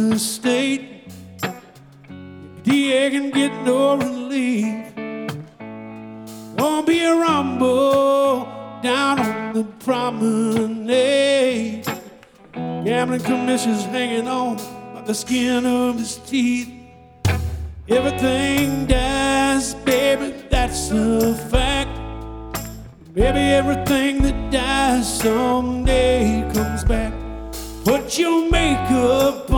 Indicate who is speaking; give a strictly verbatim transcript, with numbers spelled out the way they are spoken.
Speaker 1: the state. D A can get no relief. Gonna be a rumble down on the promenade. Gambling commissions hanging on by the skin of his teeth. Everything dies, baby, that's a fact. Maybe everything that dies someday comes back. Put your makeup